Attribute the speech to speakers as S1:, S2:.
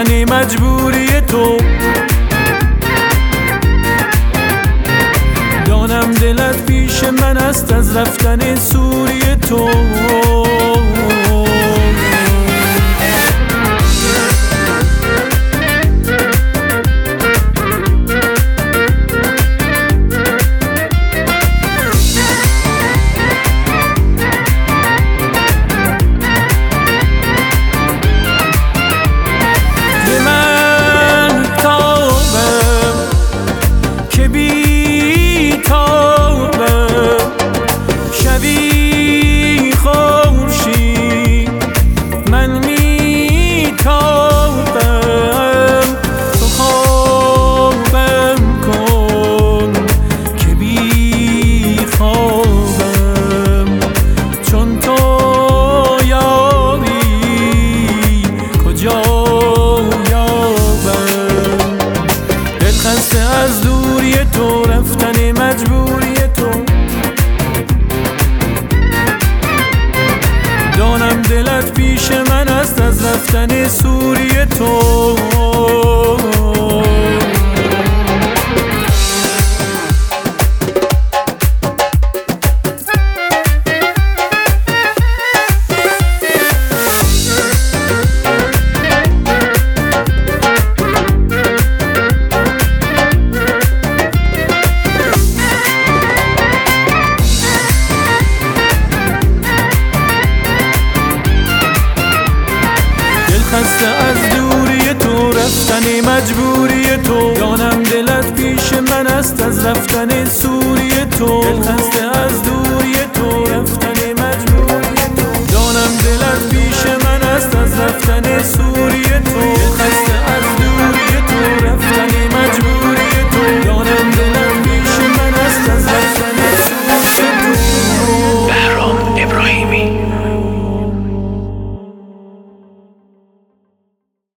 S1: رفتن مجبوری تو. دانم دلت پیش من است از رفتن سوری تو. از دوری تو، رفتن مجبوری تو. دانم دلت پیش من است از رفتن سوری تو. خسته از دوری تو، رفتن مجبوری تو. دانم دلت پیش من است از رفتن سوری تو. خسته از دوری تو،